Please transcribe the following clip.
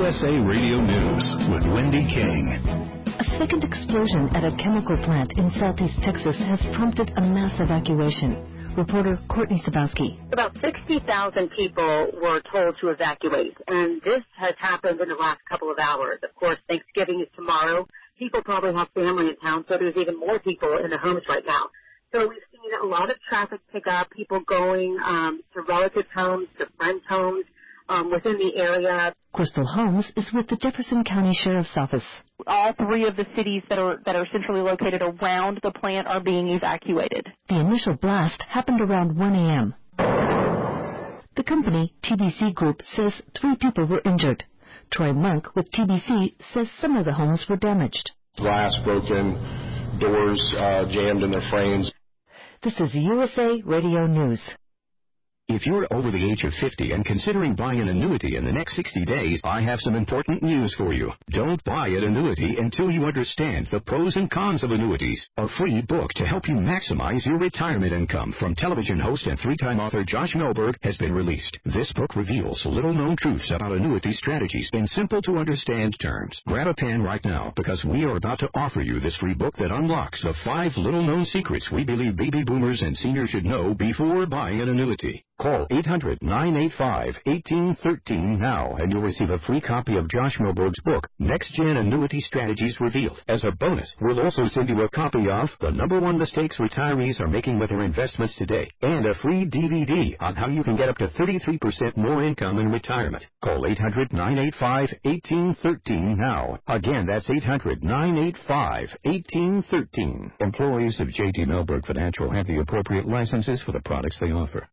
USA Radio News with Wendy King. A second explosion at a chemical plant in southeast Texas has prompted a mass evacuation. Reporter Courtney Sabowski. About 60,000 people were told to evacuate, and this has happened in the last couple of hours. Of course, Thanksgiving is tomorrow. People probably have family in town, so there's even more people in the homes right now. So we've seen a lot of traffic pick up, people going to relatives' homes, to friends' homes within the area. Crystal Holmes is with the Jefferson County Sheriff's Office. All three of the cities that are centrally located around the plant are being evacuated. The initial blast happened around 1 a.m. The company, TBC Group, says 3 people were injured. Troy Monk with TBC says some of the homes were damaged. Glass broken, doors jammed in their frames. This is USA Radio News. If you're over the age of 50 and considering buying an annuity in the next 60 days, I have some important news for you. Don't buy an annuity until you understand the pros and cons of annuities. A free book to help you maximize your retirement income from television host and 3-time author Josh Milberg has been released. This book reveals little-known truths about annuity strategies in simple-to-understand terms. Grab a pen right now because we are about to offer you this free book that unlocks the 5 little-known secrets we believe baby boomers and seniors should know before buying an annuity. Call 800-985-1813 now, and you'll receive a free copy of Josh Milberg's book, Next Gen Annuity Strategies Revealed. As a bonus, we'll also send you a copy of The #1 Mistakes Retirees Are Making with Their Investments Today, and a free DVD on how you can get up to 33% more income in retirement. Call 800-985-1813 now. Again, that's 800-985-1813. Employees of J.D. Milberg Financial have the appropriate licenses for the products they offer.